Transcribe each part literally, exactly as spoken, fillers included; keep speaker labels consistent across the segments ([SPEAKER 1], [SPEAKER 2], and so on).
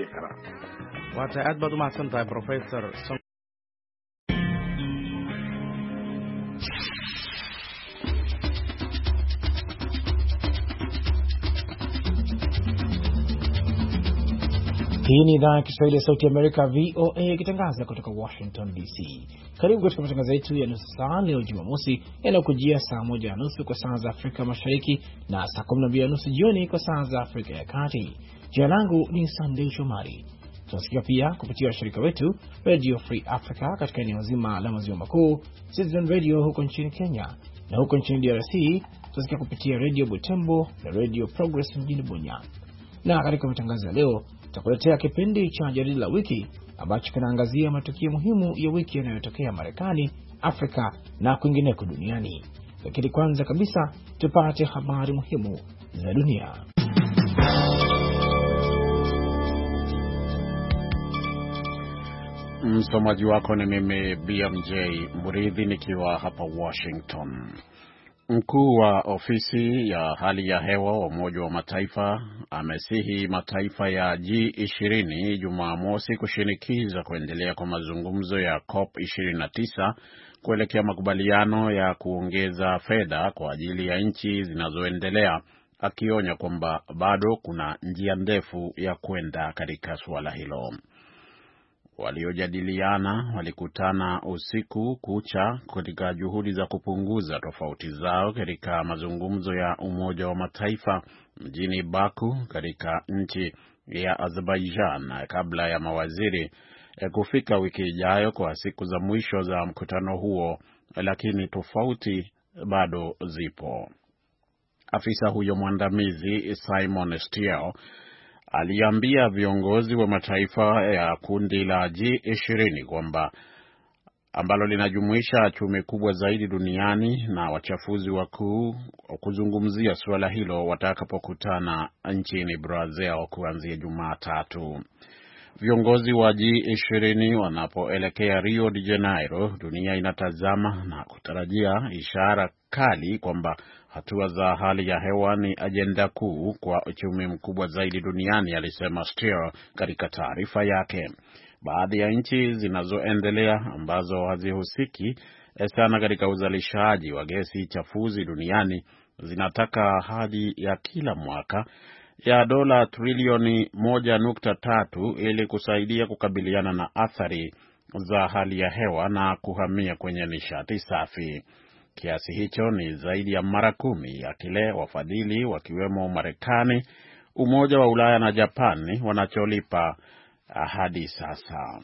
[SPEAKER 1] sheegi karaa.
[SPEAKER 2] Waa tahay aad baad u mahadsantahay Professor.
[SPEAKER 3] Hii ni idhaa ya Kiswahili ya Sauti ya Amerika V O A ikitangaza kutoka Washington D C. Karibu katika matangazo yetu ya nusu saa leo Jumamosi yanayokujia saa moja na nusu kwa saa za Afrika Mashariki na saa kumi na mbili na nusu jioni kwa saa za Afrika ya Kati. Jina langu ni Sunday Shomari. Tunasikia pia kupitia washirika wetu Radio Free Africa katika eneo zima la maziwa makuu, Citizen Radio huko nchini Kenya, na huko nchini D R C tunasikia kupitia Radio Butembo na Radio Progress mjini Bunya. Na katika matangazo ya leo tutakuletea kipindi cha jarida la wiki ambacho kinaangazia matukio muhimu ya wiki yanayotokea Marekani, Afrika na kwingineko duniani. Lakini kwanza kabisa tupate habari muhimu za dunia.
[SPEAKER 4] Msomaji wako ni mimi B M J Murithi nikiwa hapa Washington. Mkuu wa ofisi ya hali ya hewa wa Umoja wa Mataifa amesihi mataifa ya G ishirini Jumamosi kushinikiza kuendelea kwa mazungumzo ya COP ishirini na tisa kuelekea makubaliano ya kuongeza fedha kwa ajili ya nchi zinazoendelea, akionya kwamba bado kuna njia ndefu ya kwenda katika suala hilo. Waliojadiliana walikutana usiku kucha katika juhudi za kupunguza tofauti zao katika mazungumzo ya Umoja wa Mataifa mjini Baku katika nchi ya Azerbaijan kabla ya mawaziri kufika wiki ijayo kwa siku za mwisho za mkutano huo, lakini tofauti bado zipo. Afisa huyo mwandamizi Simon Stiel aliambia viongozi wa mataifa ya kundi la G ishirini kwamba ambalo linajumuisha chumi kubwa zaidi duniani na wachafuzi wakuu kuzungumzia suala hilo watakapokutana nchini Brazil kuanzia Jumatatu. Viongozi wa G ishirini wanapoelekea Rio de Janeiro, dunia inatazama na kutarajia ishara kali kwamba hatua za hali ya hewa ni ajenda kuu kwa uchumi mkubwa zaidi duniani, alisema Stier katika taarifa yake. Baadhi ya nchi zinazoendelea ambazo hazihusiki sana katika uzalishaji wa gesi chafuzi duniani zinataka ahadi ya kila mwaka ya dola trilioni moja nukta tatu ili kusaidia kukabiliana na athari za hali ya hewa na kuhamia kwenye nishati safi. Kiasi hicho ni zaidi ya mara kumi ya kile wafadhili wakiwemo Marekani, Umoja wa Ulaya na Japani wanacholipa hadi sasa.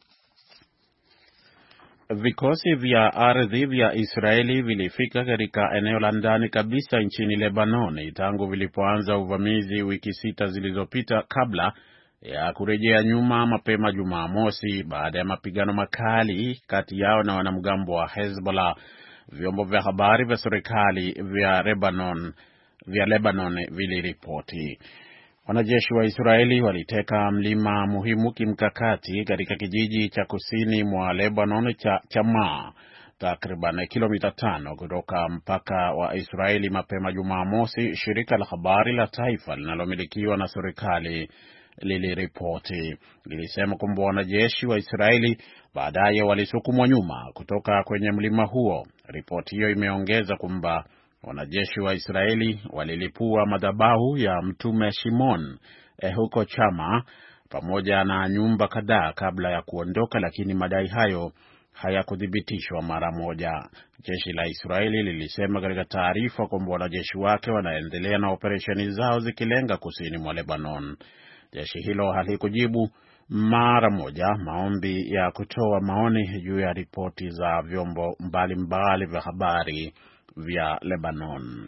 [SPEAKER 4] Vikosi vya ardhi vya Israeli vilifika katika eneo la ndani kabisa nchini Lebanoni tangu vilipoanza uvamizi wiki sita zilizopita, kabla ya kurejea nyuma mapema Jumamosi baada ya mapigano makali kati yao na wanamgambo wa Hezbollah. Vyombo vya habari vya serikali vya Lebanon vya Lebanon viliripoti wanajeshi wa Israeli waliteka mlima muhimu kimkakati katika kijiji cha kusini mwa Lebanon cha Chama, takriban kilomita tano kutoka mpaka wa Israeli mapema Jumamosi, shirika la habari la taifa linalomilikiwa na serikali liliripoti. Lilisema kwamba wanajeshi wa Israeli baadaye walisukumwa nyuma kutoka kwenye mlima huo. Ripoti hiyo imeongeza kwamba wanajeshi wa Israeli walilipua madhabahu ya Mtume Shimon eh, huko Chama pamoja na nyumba kadhaa kabla ya kuondoka, lakini madai hayo hayakuthibitishwa mara moja. Jeshi la Israeli lilisema katika taarifa kwamba wanajeshi wake wanaendelea na operesheni zao zikilenga kusini mwa Lebanon. Jeshi hilo halikujibu mara moja maombi ya kutoa maoni juu ya ripoti za vyombo mbalimbali vya habari vya Lebanon.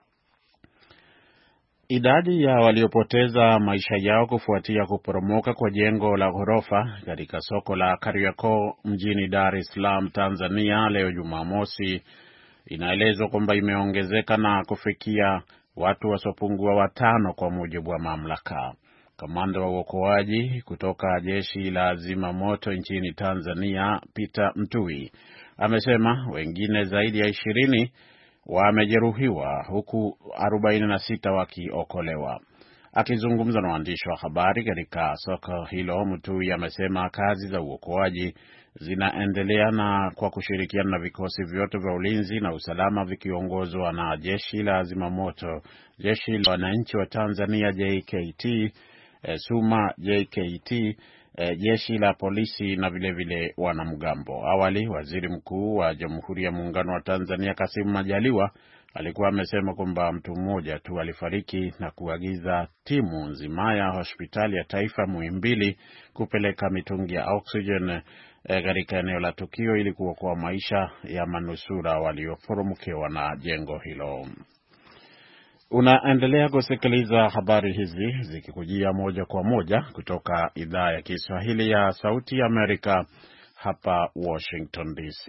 [SPEAKER 4] Idadi ya waliopoteza maisha yao kufuatia kuporomoka kwa jengo la ghorofa katika soko la Kariakoo mjini Dar es Salaam, Tanzania leo Jumamosi inaelezwa kwamba imeongezeka na kufikia watu wasiopungua watano kwa mujibu wa mamlaka. Kamanda wa uokoaji kutoka jeshi la zimamoto nchini Tanzania, Peter Mtui, amesema wengine zaidi ya ishirini wamejeruhiwa huku arobaini na sita wakiokolewa. Akizungumza na waandishi wa habari katika soko hilo, Mutui amesema kazi za uokoaji zinaendelea na kwa kushirikiana na vikosi vyote vya ulinzi na usalama vikiongozwa na jeshi la zimamoto, jeshi la wananchi wa Tanzania J K T, e, SUMA J K T, e, jeshi la polisi na vile vile wanamgambo. Awali, Waziri Mkuu wa Jamhuri ya Muungano wa Tanzania Kassim Majaliwa alikuwa amesema kwamba mtu mmoja tu alifariki na kuagiza timu nzima ya hospitali ya taifa Muhimbili kupeleka mitungi ya oxygen katika eneo la tukio ili kuokoa maisha ya manusura walioporomokewa na jengo hilo. Unaendelea kusikiliza habari hizi zikikujia moja kwa moja kutoka idhaa ya Kiswahili ya Sauti ya Amerika hapa Washington D C.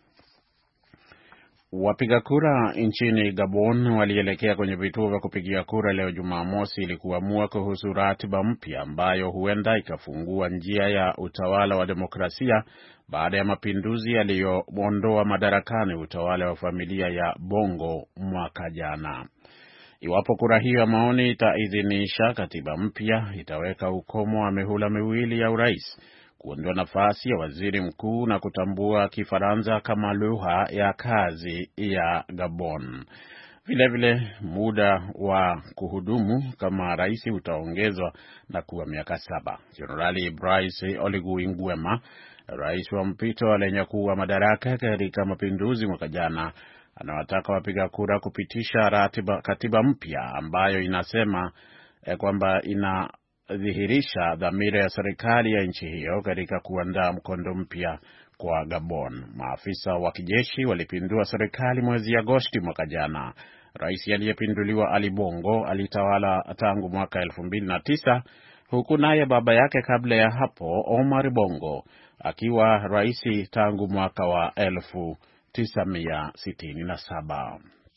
[SPEAKER 4] Wapiga kura nchini Gabon walielekea kwenye vituo vya kupigia kura leo Jumamosi ili kuamua kuhusu ratiba mpya ambayo huenda ikafungua njia ya utawala wa demokrasia baada ya mapinduzi yaliyoondoa madarakani utawala wa familia ya Bongo mwaka jana. Iwapo kura hiyo ya maoni itaidhinisha katiba mpya, itaweka ukomo wa mihula miwili ya urais, kuondoa nafasi ya waziri mkuu na kutambua Kifaransa kama lugha ya kazi ya Gabon. Vile vile muda wa kuhudumu kama rais utaongezwa na kuwa miaka saba. Jenerali Brice Oligui Nguema, rais wa mpito aliyenyakua madaraka katika mapinduzi mwaka jana, anawataka wapiga kura kupitisha ratiba katiba mpya ambayo inasema eh, kwamba ina dhihirisha dhamira ya serikali ya nchi hiyo katika kuandaa mkondo mpya kwa Gabon. Maafisa wa kijeshi walipindua serikali mwezi Agosti mwaka jana. Rais aliyepinduliwa Ali Bongo alitawala tangu mwaka elfu mbili na tisa, huku naye baba yake kabla ya hapo Omar Bongo akiwa rais tangu mwaka wa elfu tisa mia sitini na saba.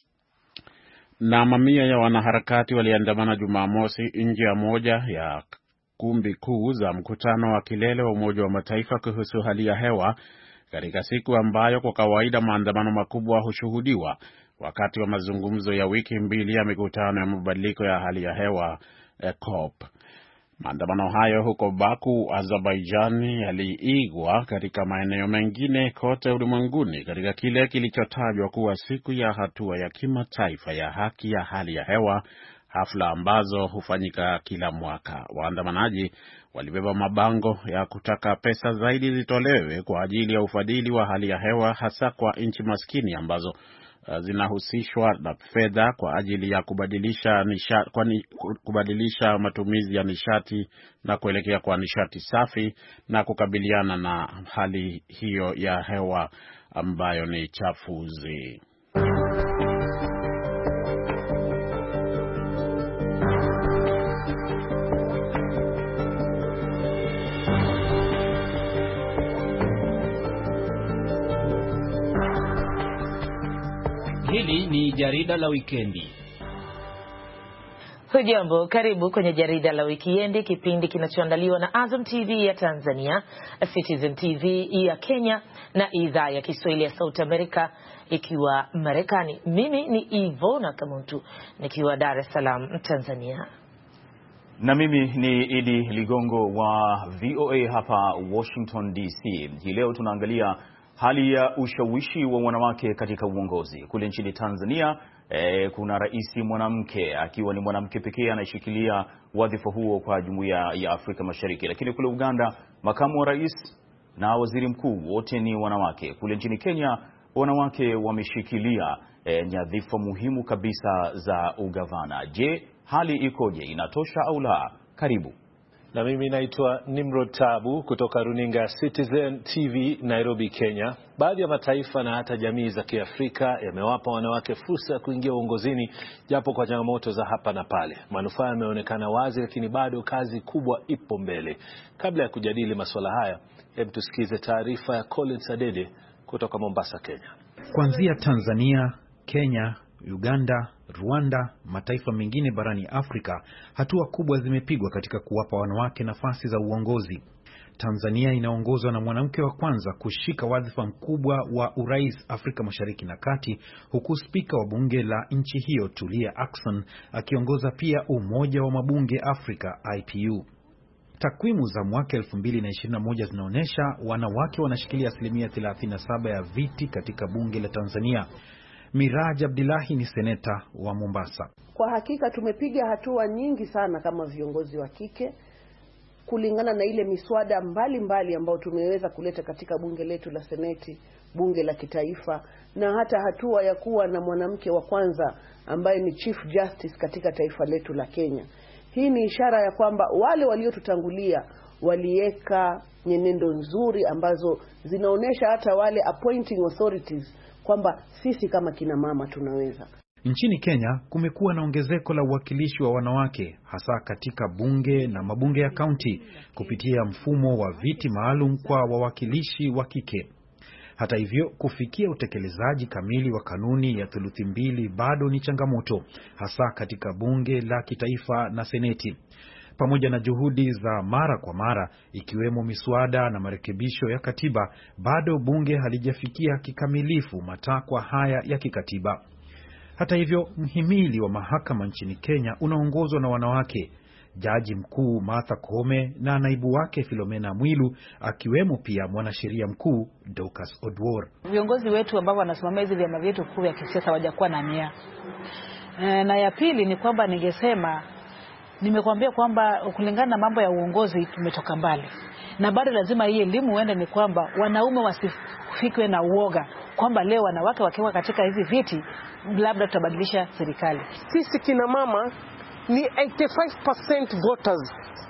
[SPEAKER 4] Na mamia ya wanaharakati waliandamana Jumamosi nje ya moja ya kumbi kuu za mkutano wa kilele wa Umoja wa Mataifa kuhusu hali ya hewa, katika siku ambayo kwa kawaida maandamano makubwa hushuhudiwa wakati wa mazungumzo ya wiki mbili ya mikutano ya mabadiliko ya hali ya hewa eh, COP. Maandamano hayo huko Baku, Azerbaijan, yaliigwa katika maeneo mengine kote ulimwenguni katika kile kilichotajwa kuwa siku ya hatua ya kimataifa ya haki ya hali ya hewa, hafla ambazo hufanyika kila mwaka. Waandamanaji walibeba mabango ya kutaka pesa zaidi zitolewe kwa ajili ya ufadhili wa hali ya hewa, hasa kwa nchi maskini ambazo Uh, zinahusishwa na fedha kwa ajili ya kubadilisha nishati, kwani kubadilisha matumizi ya nishati na kuelekea kwa nishati safi na kukabiliana na hali hiyo ya hewa ambayo ni chafuzi.
[SPEAKER 1] Hili ni jarida la wikendi.
[SPEAKER 5] Hujambo, karibu kwenye jarida la wikendi, kipindi kinachoandaliwa na Azam T V ya Tanzania, Citizen T V ya Kenya na idhaa ya Kiswahili ya Sauti Amerika ikiwa Marekani. Mimi ni Ivona Kamuntu nikiwa Dar es Salaam, Tanzania.
[SPEAKER 6] Na mimi ni Idi Ligongo wa V O A hapa Washington D C. Hii leo tunaangalia hali ya ushawishi wa wanawake katika uongozi. Kule nchini Tanzania e, kuna rais mwanamke akiwa ni mwanamke pekee anayeshikilia wadhifa huo kwa Jumuiya ya Afrika Mashariki. Lakini kule Uganda makamu wa rais na waziri mkuu wote ni wanawake. Kule nchini Kenya wanawake wameshikilia e, nyadhifa muhimu kabisa za ugavana. Je, hali ikoje? Inatosha au la? Karibu.
[SPEAKER 7] Na mimi naitwa Nimrod Tabu kutoka runinga Citizen T V Nairobi, Kenya. Baadhi ya mataifa na hata jamii za Kiafrika yamewapa wanawake fursa ya kuingia uongozini, japo kwa changamoto za hapa na pale. Manufaa yameonekana wazi, lakini bado kazi kubwa ipo mbele. Kabla ya kujadili masuala haya, hebu tusikize taarifa ya Colin Sadede kutoka Mombasa, Kenya.
[SPEAKER 8] Kuanzia Tanzania, Kenya, Uganda, Rwanda, mataifa mengine barani Afrika, hatua kubwa zimepigwa katika kuwapa wanawake nafasi za uongozi. Tanzania inaongozwa na mwanamke wa kwanza kushika wadhifa mkubwa wa urais Afrika Mashariki na Kati, huku spika wa bunge la nchi hiyo Tulia Ackson akiongoza pia umoja wa mabunge Afrika I P U. Takwimu za mwaka elfu mbili na ishirini na moja zinaonyesha wanawake wanashikilia asilimia thelathini na saba ya viti katika bunge la Tanzania. Miraj Abdillahi ni seneta wa Mombasa.
[SPEAKER 9] Kwa hakika tumepiga hatua nyingi sana kama viongozi wa kike kulingana na ile miswada mbalimbali ambayo tumeweza kuleta katika bunge letu la Seneti, bunge la kitaifa, na hata hatua ya kuwa na mwanamke wa kwanza ambaye ni Chief Justice katika taifa letu la Kenya. Hii ni ishara ya kwamba wale waliotutangulia waliweka nyenendo nzuri ambazo zinaonesha hata wale appointing authorities kwamba sisi kama kina mama tunaweza.
[SPEAKER 8] Nchini Kenya kumekuwa na ongezeko la uwakilishi wa wanawake hasa katika bunge na mabunge ya kaunti kupitia mfumo wa viti maalum kwa wawakilishi wa kike. Hata hivyo, kufikia utekelezaji kamili wa kanuni ya thuluthi mbili bado ni changamoto, hasa katika bunge la kitaifa na seneti. Pamoja na juhudi za mara kwa mara ikiwemo miswada na marekebisho ya katiba, bado bunge halijafikia kikamilifu matakwa haya ya kikatiba. Hata hivyo, mhimili wa mahakama nchini Kenya unaongozwa na wanawake. Jaji mkuu Martha Koome na naibu wake Philomena Mwilu, akiwemo pia mwanasheria mkuu Dorcas Odwor.
[SPEAKER 10] Viongozi wetu ambao wanasimamia hizi vyama vyetu kuu vya kisiasa hawajakuwa na nia. E, na ya pili ni kwamba ningesema nimekuambia kwamba kulingana na mambo ya uongozi tumetoka mbali. Na bado lazima hii elimu uende ni kwamba wanaume wasifikwe na uoga kwamba leo wanawake wakiwa katika hizi viti labda tutabadilisha serikali.
[SPEAKER 11] Sisi kina mama ni eighty-five percent voters,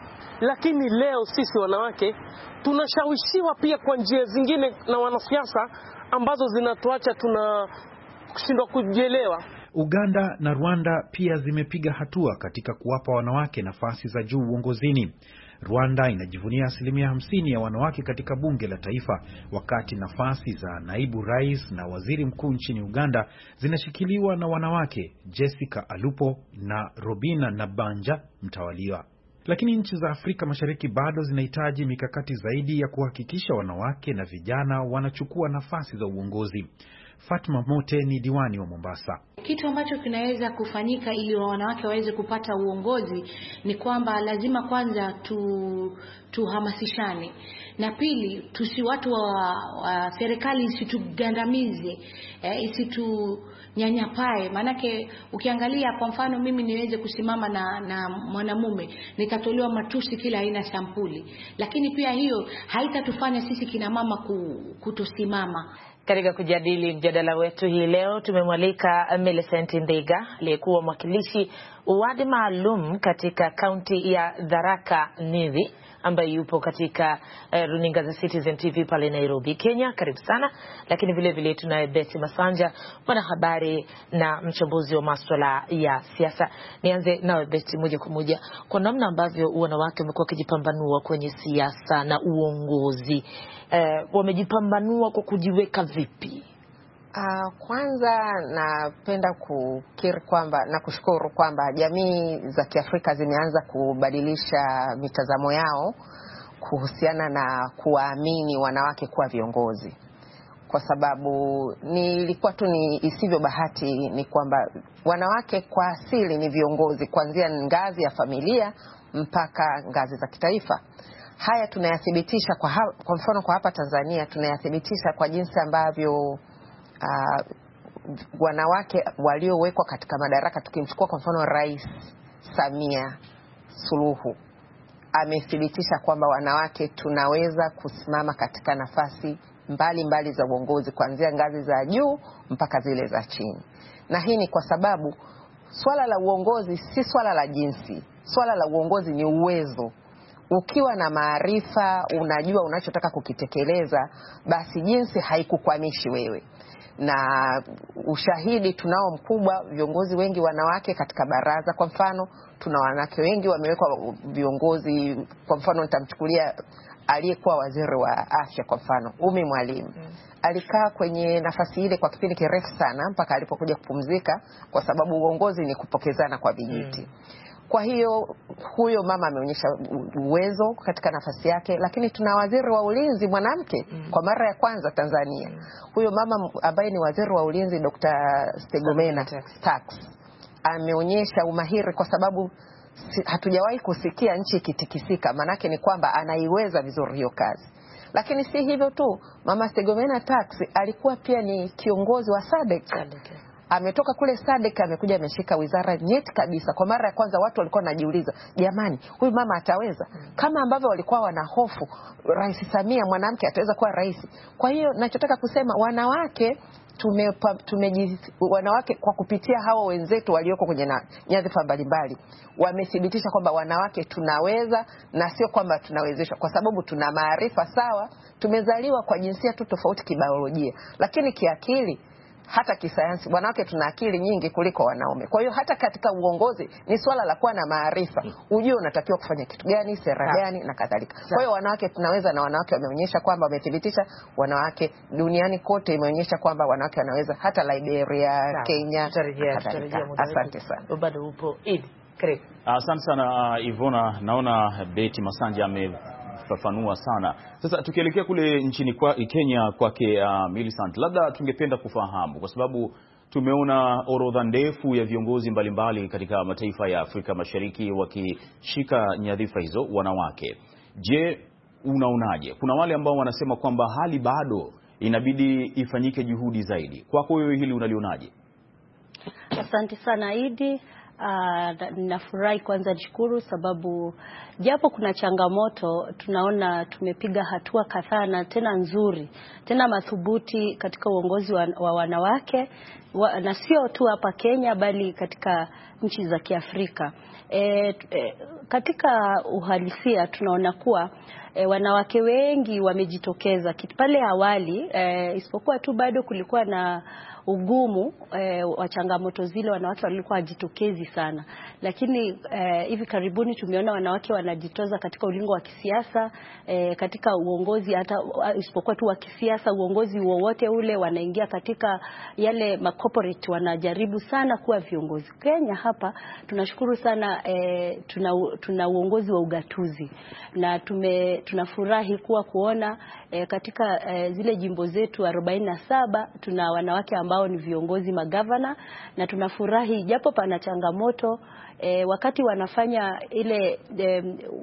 [SPEAKER 11] lakini leo sisi wanawake tunashawishiwa pia kwa njia zingine na wanasiasa ambazo zinatuacha tuna kushindwa kujielewa.
[SPEAKER 8] Uganda na Rwanda pia zimepiga hatua katika kuwapa wanawake nafasi za juu uongozini. Rwanda inajivunia asilimia hamsini ya wanawake katika bunge la taifa, wakati nafasi za naibu rais na waziri mkuu nchini Uganda zinashikiliwa na wanawake Jessica Alupo na Robina Nabanja mtawaliwa. Lakini nchi za Afrika Mashariki bado zinahitaji mikakati zaidi ya kuhakikisha wanawake na vijana wanachukua nafasi za uongozi. Fatma Mote ni diwani wa Mombasa.
[SPEAKER 12] Kitu ambacho kinaweza kufanyika ili wanawake waweze kupata uongozi ni kwamba lazima kwanza tu tuhamasishane, na pili tusi watu wa, wa serikali isitugandamize, eh, isitu nyanyapae. Manake ukiangalia kwa mfano mimi niweze kusimama na, na mwanamume nitatolewa matusi kila aina sampuli, lakini pia hiyo haitatufanya sisi kina mama kutosimama.
[SPEAKER 5] Katika kujadili mjadala wetu hii leo tumemwalika Millicent Ndega aliyekuwa mwakilishi wadi maalum katika kaunti ya Tharaka Nithi, ambaye yupo katika uh, runinga za Citizen T V pale Nairobi, Kenya. Karibu sana. Lakini vile vile tunaye Betsy Masanja, mwanahabari na mchambuzi wa masuala ya siasa. Nianze nawe Betsy moja kwa moja. Kwa namna ambavyo wanawake wamekuwa wakijipambanua kwenye siasa na uongozi, uh, wamejipambanua kwa kujiweka vipi?
[SPEAKER 13] Uh, kwanza napenda kukiri kwamba na kushukuru kwamba jamii za Kiafrika zimeanza kubadilisha mitazamo yao kuhusiana na kuwaamini wanawake kuwa viongozi. Kwa sababu nilikuwa tu ni isivyo bahati ni kwamba wanawake kwa asili ni viongozi kuanzia ngazi ya familia mpaka ngazi za kitaifa. Haya tunayathibitisha kwa, kwa mfano kwa hapa Tanzania tunayathibitisha kwa jinsi ambavyo Uh, wanawake waliowekwa katika madaraka. Tukimchukua kwa mfano Rais Samia Suluhu, amethibitisha kwamba wanawake tunaweza kusimama katika nafasi mbali mbali za uongozi kuanzia ngazi za juu mpaka zile za chini. Na hii ni kwa sababu swala la uongozi si swala la jinsi. Swala la uongozi ni uwezo. Ukiwa na maarifa, unajua unachotaka kukitekeleza, basi jinsi haikukwamishi wewe. Na ushahidi tunao mkubwa, viongozi wengi wanawake katika baraza. Kwa mfano tuna wanawake wengi wamewekwa viongozi. Kwa mfano nitamchukulia aliyekuwa waziri wa afya, kwa mfano Umi Mwalimu. mm. Alikaa kwenye nafasi ile kwa kipindi kirefu sana mpaka alipokuja kupumzika, kwa sababu uongozi ni kupokezana kwa vijiti. mm. Kwa hiyo huyo mama ameonyesha uwezo katika nafasi yake, lakini tuna waziri wa ulinzi mwanamke mm. kwa mara ya kwanza Tanzania. Mm. Huyo mama ambaye ni waziri wa ulinzi Doctor Stegomena Tax ameonyesha umahiri, kwa sababu hatujawahi kusikia nchi ikitikisika. Manake ni kwamba anaiweza vizuri hiyo kazi. Lakini si hivyo tu, mama Stegomena Tax alikuwa pia ni kiongozi wa SADC. Ametoka kule SADC amekuja ameshika wizara nyeti kabisa. Kwa mara ya kwanza watu walikuwa wanajiuliza, jamani, huyu mama ataweza? Kama ambavyo walikuwa wana hofu Rais Samia mwanamke ataweza kuwa rais. Kwa hiyo ninachotaka kusema, wanawake tume, tume wanawake kwa kupitia hawa wenzetu walioko kwenye nyadhifa mbalimbali wamethibitisha kwamba wanawake tunaweza, na sio kwamba tunawezeshwa, kwa sababu tuna maarifa sawa. Tumezaliwa kwa jinsia tu tofauti kibiolojia, lakini kiakili hata kisayansi wanawake tuna akili nyingi kuliko wanaume. Kwa hiyo hata katika uongozi ni swala la kuwa na maarifa, ujue unatakiwa kufanya kitu gani, sera gani na kadhalika. Kwa hiyo wanawake tunaweza, na wanawake wameonyesha kwamba wamethibitisha. Wanawake duniani kote imeonyesha kwamba wanawake wanaweza, hata Liberia, Sa. Kenya. Asante sana.
[SPEAKER 5] Bado upo Idi. Karibu.
[SPEAKER 6] Asante sana uh, Ivona. Naona Betty Masanja ame fafanua sana. Sasa tukielekea kule nchini kwa Kenya kwake uh, Millicent, labda tungependa kufahamu, kwa sababu tumeona orodha ndefu ya viongozi mbalimbali katika mataifa ya Afrika Mashariki wakishika nyadhifa hizo wanawake. Je, unaonaje? Kuna wale ambao wanasema kwamba hali bado inabidi ifanyike juhudi zaidi. Kwako wewe hili unalionaje?
[SPEAKER 14] Asante sana Idi. Uh, ninafurahi kwanza nishukuru, sababu japo kuna changamoto tunaona tumepiga hatua kadhaa na tena nzuri tena madhubuti katika uongozi wa, wa wanawake wa, na sio tu hapa Kenya bali katika nchi za Kiafrika. E, e, katika uhalisia tunaona kuwa e, wanawake wengi wamejitokeza pale awali, e, isipokuwa tu bado kulikuwa na ugumu e, wa changamoto zile, wanawake walikuwa hajitokezi sana. Lakini e, hivi karibuni tumeona wanawake wanajitoza katika ulingo wa kisiasa, e, katika uongozi, hata isipokuwa tu wa kisiasa, uongozi wowote ule wanaingia katika yale ma corporate, wanajaribu sana kuwa viongozi. Kenya hapa tunashukuru sana, e, tuna, tuna uongozi wa ugatuzi, na tume tunafurahi kuwa kuona e, katika e, zile jimbo zetu arobaini na saba tuna wanawake ambao ni viongozi magavana, na tunafurahi japo pana changamoto e, wakati wanafanya ile e,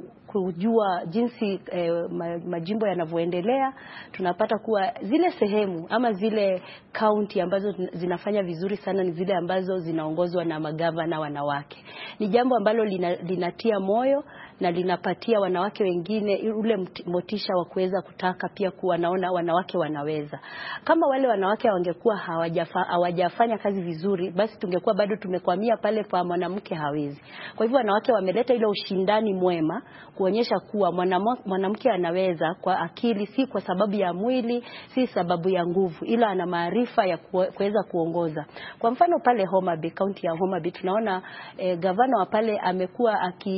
[SPEAKER 14] kujua jinsi e, majimbo yanavyoendelea, tunapata kuwa zile sehemu ama zile county ambazo zinafanya vizuri sana ni zile ambazo zinaongozwa na magavana wanawake. Ni jambo ambalo lina, linatia moyo na linapatia wanawake wengine ule motisha wa kuweza kutaka pia kuwa naona wanawake wanaweza. Kama wale wanawake wangekuwa hawajafa, hawajafanya kazi vizuri, basi tungekuwa bado tumekwamia pale kwa mwanamke hawezi. Kwa hivyo wanawake wameleta ile ushindani mwema kuonyesha kuwa mwanamke anaweza kwa akili, si kwa sababu ya mwili, si sababu ya nguvu, ila ana maarifa ya kuweza kuongoza. Kwa mfano pale Homa Bay, county ya Homa Bay, tunaona eh, gavana wa pale amekuwa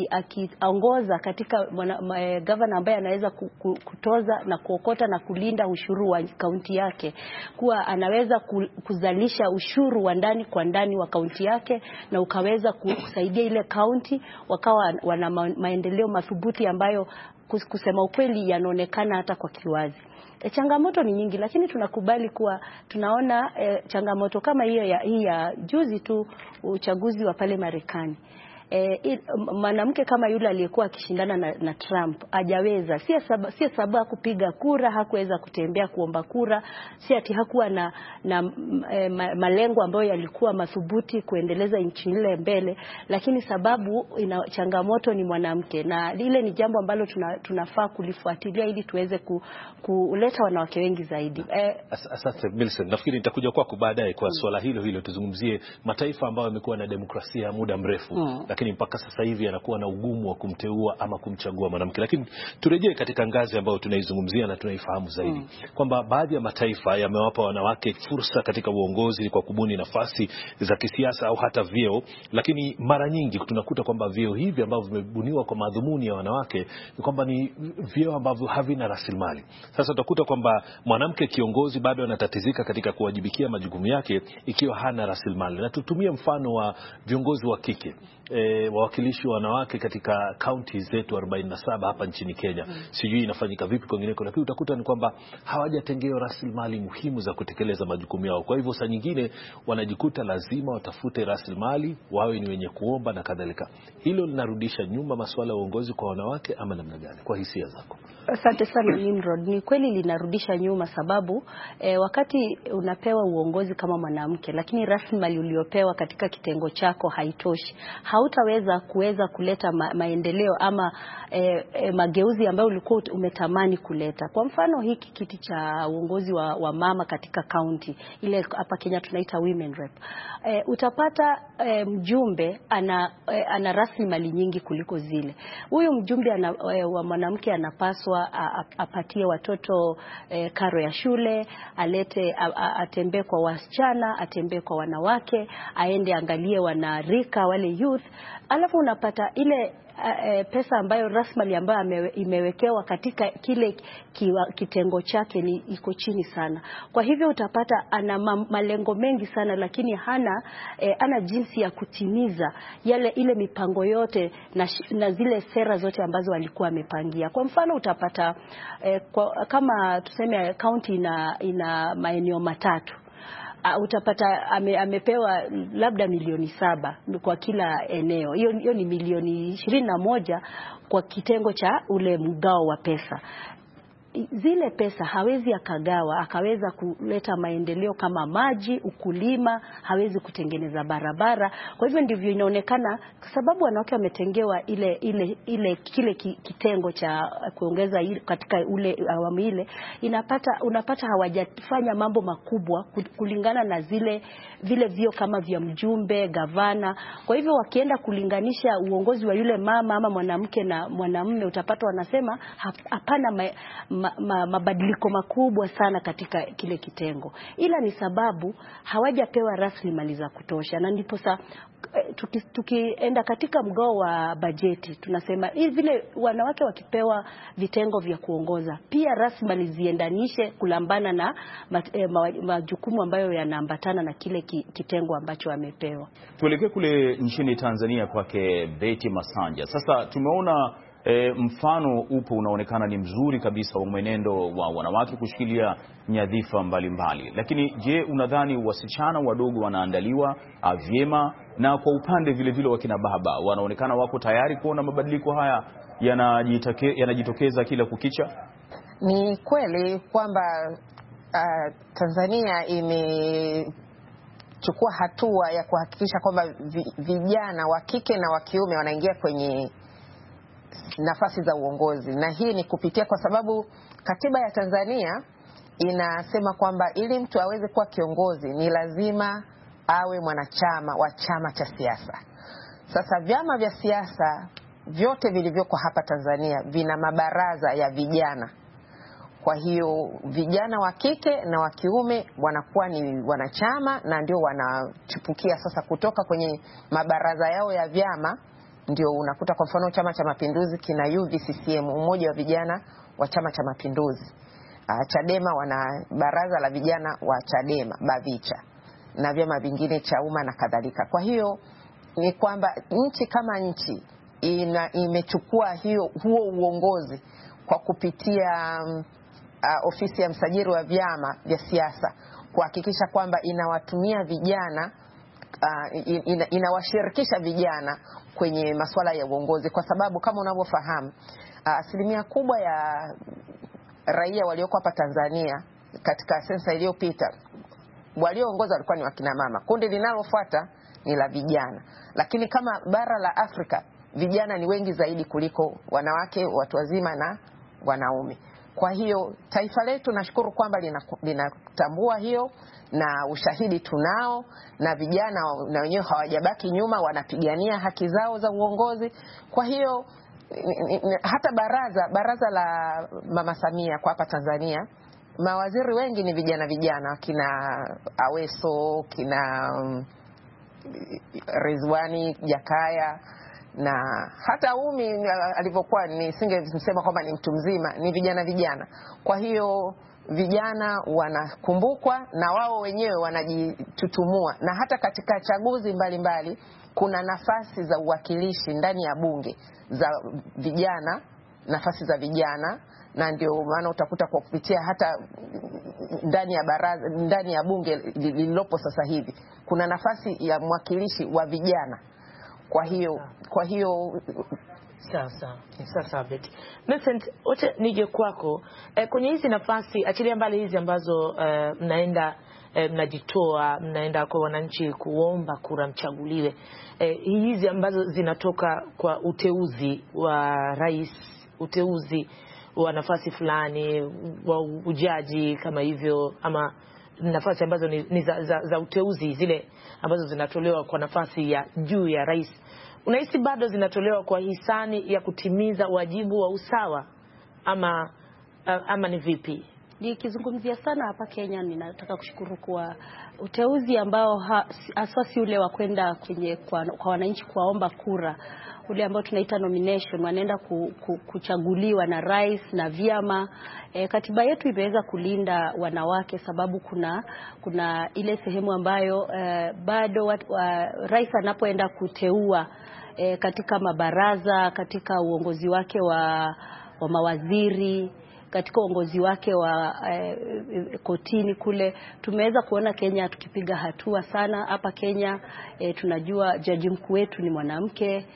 [SPEAKER 14] akiongoza aki katika eh, gavana ambaye anaweza kutoza na kuokota na kulinda ushuru wa kaunti yake, kuwa anaweza kuzalisha ushuru wa ndani kwa ndani wa kaunti yake, na ukaweza kusaidia ile kaunti wakawa wana maendeleo madhubuti ambayo kusema ukweli yanaonekana hata kwa kiwazi. E, changamoto ni nyingi, lakini tunakubali kuwa tunaona e, changamoto kama hiyo ya hii ya juzi tu uchaguzi wa pale Marekani. E, mwanamke kama yule aliyekuwa akishindana na, na Trump hajaweza, si sababu si sababu kupiga kura, hakuweza kutembea kuomba kura, si ati hakuwa na, na e, malengo ambayo yalikuwa madhubuti kuendeleza nchi ile mbele, lakini sababu ina changamoto ni mwanamke, na ile ni jambo ambalo tuna, tunafaa kulifuatilia ili tuweze ku, kuleta wanawake wengi zaidi.
[SPEAKER 7] E, Asante Millicent, nafikiri nitakuja kwako baadaye kwa hmm. swala hilo hilo tuzungumzie mataifa ambayo yamekuwa na demokrasia muda mrefu hmm. lakini mpaka sasa hivi anakuwa na ugumu wa kumteua ama kumchagua mwanamke. Lakini turejee katika ngazi ambayo tunaizungumzia na tunaifahamu zaidi mm. kwamba baadhi ya mataifa yamewapa wanawake fursa katika uongozi kwa kubuni nafasi za kisiasa au hata vyeo, lakini mara nyingi tunakuta kwamba vyeo hivi ambavyo vimebuniwa kwa madhumuni ya wanawake ni kwamba ni vyeo ambavyo havina rasilimali. Sasa utakuta kwamba mwanamke kiongozi bado anatatizika katika kuwajibikia majukumu yake ikiwa hana rasilimali. Na tutumie mfano wa viongozi wa kike. E, e, wawakilishi wa wanawake katika kaunti zetu arobaini na saba hapa nchini Kenya. Mm. Sijui inafanyika vipi kwingineko, lakini utakuta ni kwamba hawajatengewa rasilimali muhimu za kutekeleza majukumu yao. Kwa hivyo saa nyingine wanajikuta lazima watafute rasilimali, wawe ni wenye kuomba na kadhalika. Hilo linarudisha nyuma masuala ya uongozi kwa wanawake ama namna gani kwa hisia zako?
[SPEAKER 14] Asante sana Nimrod. Ni kweli linarudisha nyuma sababu e, wakati unapewa uongozi kama mwanamke lakini rasilimali uliopewa katika kitengo chako haitoshi, hautaweza kuweza kuleta ma, maendeleo ama e, e, mageuzi ambayo ulikuwa umetamani kuleta. Kwa mfano hiki kiti cha uongozi wa, wa mama katika county ile hapa Kenya tunaita women rep. E, utapata e, mjumbe ana e, ana rasilimali nyingi kuliko zile. Huyu mjumbe ana, e, wa mwanamke anapaswa apatie watoto e, karo ya shule, alete atembee kwa wasichana, atembee kwa wanawake, aende angalie wanarika wale youth. Alafu unapata ile Uh, pesa ambayo rasilimali ambayo ame, imewekewa katika kile kiwa, kitengo chake ni iko chini sana. Kwa hivyo utapata ana ma, malengo mengi sana lakini hana eh, ana jinsi ya kutimiza yale ile mipango yote na, na zile sera zote ambazo alikuwa amepangia. Kwa mfano utapata eh, kwa, kama tuseme county ina, ina maeneo matatu. Uh, utapata ame, amepewa labda milioni saba kwa kila eneo. Hiyo hiyo ni milioni ishirini na moja kwa kitengo cha ule mgao wa pesa. Zile pesa hawezi akagawa akaweza kuleta maendeleo kama maji, ukulima, hawezi kutengeneza barabara. Kwa hivyo ndivyo inaonekana sababu wanawake wametengewa ile ile ile kile kitengo cha kuongeza katika ule awamu ile, inapata unapata hawajafanya mambo makubwa kulingana na zile vile vio kama vya mjumbe, gavana. Kwa hivyo wakienda kulinganisha uongozi wa yule mama ama mwanamke na mwanamume, utapata wanasema hapana ma, ma, ma, mabadiliko makubwa sana katika kile kitengo, ila ni sababu hawajapewa rasilimali za kutosha. Na ndipo sasa tukienda tuki katika mgao wa bajeti tunasema hivi vile wanawake wakipewa vitengo vya kuongoza pia rasilimali ziendanishe kulambana na majukumu ambayo yanaambatana na kile kitengo ambacho amepewa.
[SPEAKER 6] Tuelekee kule nchini Tanzania kwake Betty Masanja. Sasa tumeona E, mfano upo unaonekana ni mzuri kabisa wa mwenendo wa wanawake kushikilia nyadhifa mbalimbali. Lakini je, unadhani wasichana wadogo wanaandaliwa vyema? Na kwa upande vile vile wa kina baba wanaonekana wako tayari kuona mabadiliko haya yanajitokeza kila kukicha?
[SPEAKER 13] Ni kweli kwamba uh, Tanzania imechukua hatua ya kuhakikisha kwamba vijana wa kike na wa kiume wanaingia kwenye nafasi za uongozi, na hii ni kupitia kwa sababu katiba ya Tanzania inasema kwamba ili mtu aweze kuwa kiongozi ni lazima awe mwanachama wa chama cha siasa. Sasa vyama vya siasa vyote vilivyoko hapa Tanzania vina mabaraza ya vijana. Kwa hiyo vijana wa kike na wa kiume wanakuwa ni wanachama na ndio wanachipukia sasa kutoka kwenye mabaraza yao ya vyama. Ndio unakuta kwa mfano Chama cha Mapinduzi kina U V C C M, umoja wa vijana wa Chama cha Mapinduzi. Uh, Chadema wana baraza la vijana wa Chadema, Bavicha, na vyama vingine Chauma na kadhalika. Kwa hiyo ni kwamba nchi kama nchi ina, imechukua hiyo huo uongozi kwa kupitia um, uh, ofisi ya msajili wa vyama vya siasa kuhakikisha kwamba inawatumia vijana uh, ina, inawashirikisha vijana kwenye masuala ya uongozi, kwa sababu kama unavyofahamu asilimia uh, kubwa ya raia walioko hapa Tanzania katika sensa iliyopita walioongoza walikuwa ni wakina mama. Kundi linalofuata ni la vijana, lakini kama bara la Afrika vijana ni wengi zaidi kuliko wanawake, watu wazima na wanaume. Kwa hiyo taifa letu nashukuru kwamba linatambua hiyo na ushahidi tunao, na vijana na wenyewe hawajabaki nyuma, wanapigania haki zao za uongozi. Kwa hiyo hata baraza baraza la Mama Samia kwa hapa Tanzania, mawaziri wengi ni vijana vijana, kina Aweso, kina um, Rizwani Jakaya, na hata Umi alivyokuwa nisingesema kwamba ni mtu mzima, ni vijana vijana. Kwa hiyo vijana wanakumbukwa na wao wenyewe wanajitutumua, na hata katika chaguzi mbalimbali kuna nafasi za uwakilishi ndani ya bunge za vijana, nafasi za vijana, na ndio maana utakuta kwa kupitia hata ndani ya baraza, ndani ya bunge lililopo sasa hivi kuna nafasi ya mwakilishi wa vijana. Kwa hiyo kwa hiyo
[SPEAKER 5] sasa sasa Betty Millicent, wote nije kwako e, kwenye hizi nafasi, achilia mbali hizi ambazo e, mnaenda e, mnajitoa mnaenda kwa wananchi kuomba kura mchaguliwe, e, hizi ambazo zinatoka kwa uteuzi wa rais, uteuzi wa nafasi fulani wa ujaji kama hivyo, ama nafasi ambazo ni, ni za, za, za uteuzi zile ambazo zinatolewa kwa nafasi ya juu ya rais, unahisi bado zinatolewa kwa hisani ya kutimiza wajibu wa usawa ama ama ni vipi?
[SPEAKER 14] Nikizungumzia sana hapa Kenya, ninataka kushukuru kwa uteuzi ambao asasi ule wa kwenda kwenye kwa, kwa wananchi kuwaomba kura, ule ambao tunaita nomination, wanaenda ku, ku, kuchaguliwa na rais na vyama. E, katiba yetu imeweza kulinda wanawake, sababu kuna kuna ile sehemu ambayo e, bado wat, wa, rais anapoenda kuteua e, katika mabaraza, katika uongozi wake wa, wa mawaziri, katika uongozi wake wa eh, kotini kule, tumeweza kuona Kenya tukipiga hatua sana. Hapa Kenya eh, tunajua jaji mkuu wetu ni mwanamke,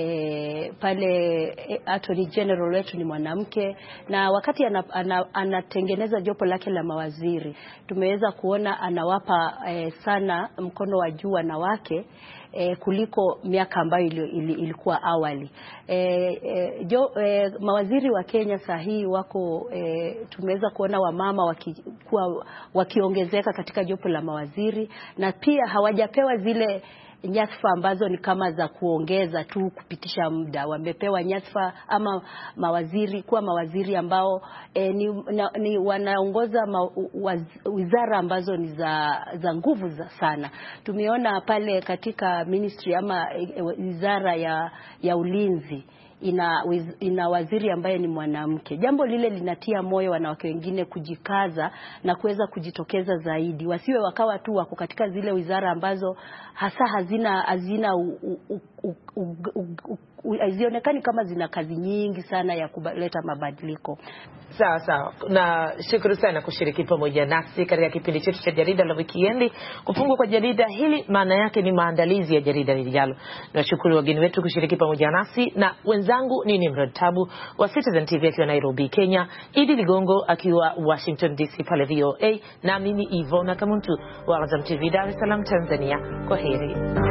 [SPEAKER 14] E, pale e, Attorney General wetu ni mwanamke, na wakati anatengeneza ana, ana jopo lake la mawaziri, tumeweza kuona anawapa e, sana mkono wa juu wanawake e, kuliko miaka ambayo ili, ili, ilikuwa awali. E, e, jo, e, mawaziri wa Kenya sahihi wako e, tumeweza kuona wamama wakikuwa wakiongezeka katika jopo la mawaziri, na pia hawajapewa zile nyadhifa ambazo ni kama za kuongeza tu kupitisha muda. Wamepewa nyadhifa ama mawaziri kuwa mawaziri ambao e, ni, na, ni wanaongoza ma, waz, wizara ambazo ni za za nguvu za sana. Tumeona pale katika ministry ama e, wizara ya ya ulinzi ina ina waziri ambaye ni mwanamke. Jambo lile linatia moyo wanawake wengine kujikaza na kuweza kujitokeza zaidi, wasiwe wakawa tu wako katika zile wizara ambazo hasa hazina hazina hazionekani kama zina kazi nyingi sana ya kuleta mabadiliko.
[SPEAKER 5] Sawa sawa, na shukrani sana kushiriki pamoja nasi katika kipindi chetu cha jarida la wikiendi. Kufungwa kwa jarida hili maana yake ni maandalizi ya jarida lijalo. Nashukuru wageni wetu kushiriki pamoja nasi, na wenzangu ni Nimrod Tabu wa Citizen T V akiwa Nairobi, Kenya, Idi Ligongo akiwa Washington D C pale V O A, na mimi Ivona Kamuntu wa Azam T V Dar es Salaam, Tanzania. Kwa heri.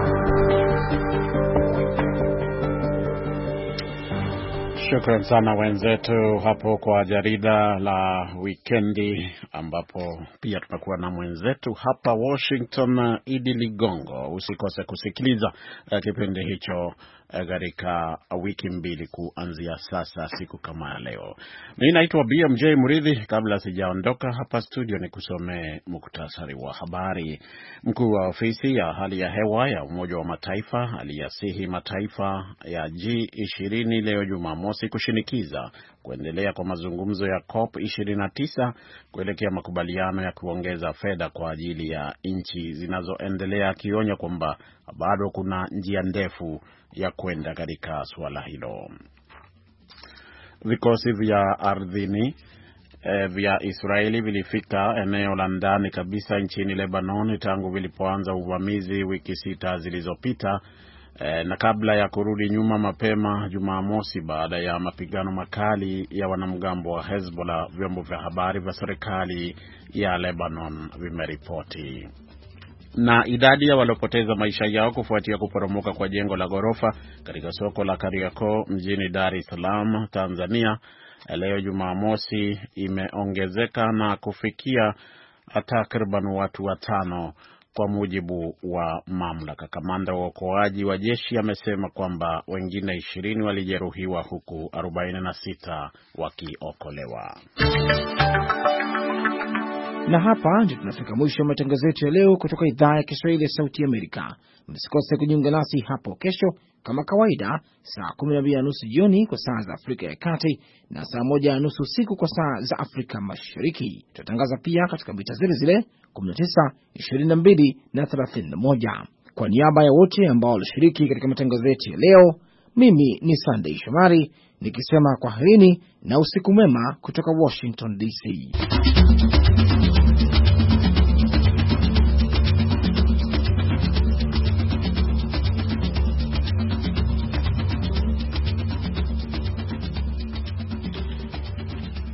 [SPEAKER 4] Shukran sana wenzetu hapo kwa jarida la wikendi, ambapo pia tumekuwa na mwenzetu hapa Washington, Idi Ligongo. Usikose kusikiliza uh, kipindi hicho katika uh, wiki mbili kuanzia sasa siku kama ya leo. Mimi naitwa B M J Muridhi. Kabla sijaondoka hapa studio ni kusomee muktasari wa habari. Mkuu wa ofisi ya hali ya hewa ya Umoja wa Mataifa aliyasihi mataifa ya G ishirini leo Jumamosi kushinikiza kuendelea kwa mazungumzo ya COP ishirini na tisa kuelekea makubaliano ya kuongeza fedha kwa ajili ya nchi zinazoendelea, akionya kwamba bado kuna njia ndefu ya kwenda katika suala hilo. Vikosi vya ardhini E, vya Israeli vilifika eneo la ndani kabisa nchini Lebanon tangu vilipoanza uvamizi wiki sita zilizopita, e, na kabla ya kurudi nyuma mapema Jumamosi baada ya mapigano makali ya wanamgambo wa Hezbollah, vyombo vya habari vya serikali ya Lebanon vimeripoti. Na idadi ya waliopoteza maisha yao kufuatia kuporomoka kwa jengo la ghorofa katika soko la Kariakoo mjini Dar es Salaam, Tanzania, leo Jumamosi imeongezeka na kufikia takriban watu watano kwa mujibu wa mamlaka. Kamanda wa uokoaji wa jeshi amesema kwamba wengine ishirini walijeruhiwa huku arobaini na sita wakiokolewa.
[SPEAKER 3] Na hapa ndio tunafika mwisho wa matangazo yetu ya leo kutoka idhaa ya Kiswahili ya Sauti Amerika. Msikose kujiunga nasi hapo kesho kama kawaida saa kumi na mbili na nusu jioni kwa saa za Afrika ya Kati na saa moja na nusu usiku kwa saa za Afrika Mashariki. Tutatangaza pia katika mita zile zile kumi na tisa, ishirini na mbili na thelathini na moja. Kwa niaba ya wote ambao walishiriki katika matangazo yetu ya leo, mimi ni Sunday Shomari nikisema kwaherini na usiku mwema kutoka Washington D C.